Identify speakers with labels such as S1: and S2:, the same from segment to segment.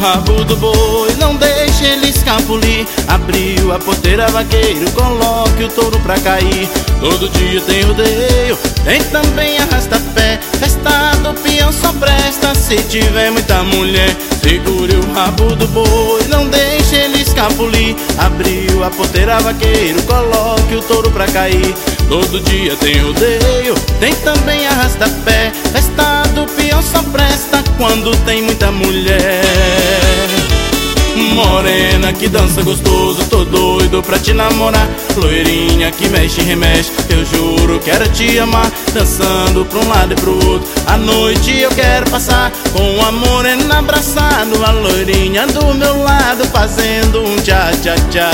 S1: rabo do boi, não deixe ele escapulir. Abriu a porteira, vaqueiro, coloque o touro pra cair. Todo dia tem rodeio, tem também arrasta-pé. Festa do peão só presta se tiver muita mulher. Segure o rabo do boi, não deixe ele escapulir. Abriu a porteira, vaqueiro, coloque o touro pra cair. Todo dia tem rodeio, tem também arrasta-pé. Festa do peão só presta quando tem muita mulher. Morena que dança gostoso, tô doido pra te namorar. Loirinha que mexe e remexe, eu juro quero te amar. Dançando pra um lado e pro outro, a noite eu quero passar com a morena abraçado, a loirinha do meu lado fazendo um tchá-tchá-tchá.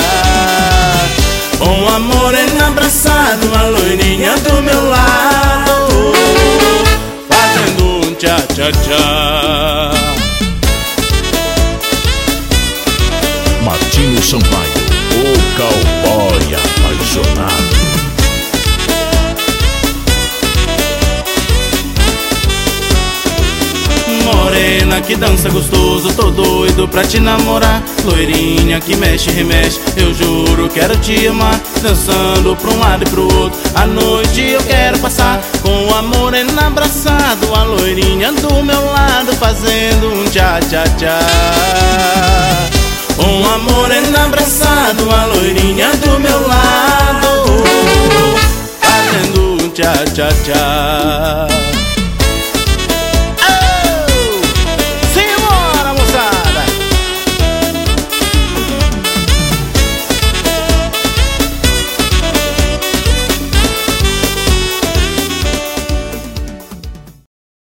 S1: Com a morena abraçado, a loirinha do meu lado fazendo um tchá-tchá-tchá.
S2: Martinho Sampaio, o cowboy apaixonado.
S1: Morena que dança gostoso, tô doido pra te namorar. Loirinha que mexe e remexe, eu juro quero te amar. Dançando pra um lado e pro outro, a noite eu quero passar com a morena abraçado, a loirinha do meu lado fazendo um tchá-tchá-tchá. Com a morena abraçado, a loirinha do meu lado fazendo um tchá-tchá-tchá.